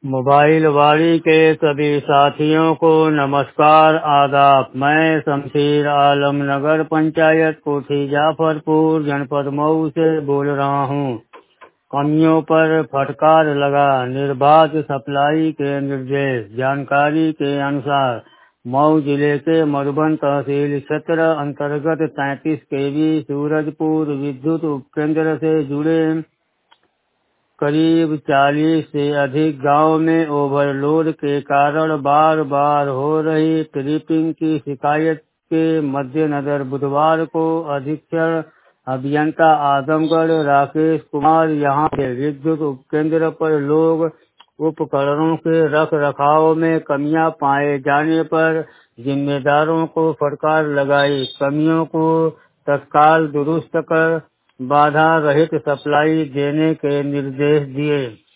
Mobile वाणी के सभी साथियों को नमस्कार आदाब। मैं शमशीर आलम नगर पंचायत कोठी जाफरपुर जनपद मऊ से बोल रहा हूँ। कमियों पर फटकार लगा, निर्बाध सप्लाई के निर्देश। जानकारी के अनुसार मऊ जिले के मधुबन तहसील क्षेत्र अंतर्गत 33 केवी सूरजपुर विद्युत उपकेंद्र से जुड़े करीब 40 से अधिक गांव में ओवरलोड के कारण बार बार हो रही ट्रिपिंग की शिकायत के मद्देनजर बुधवार को अधीक्षण अभियंता आजमगढ़ राकेश कुमार यहां के विद्युत उपकेंद्र पर लोग उपकरणों के रख रखाव में कमियां पाए जाने पर जिम्मेदारों को फटकार लगाई। कमियों को तत्काल दुरुस्त कर बाधा रहित सप्लाई देने के निर्देश दिए।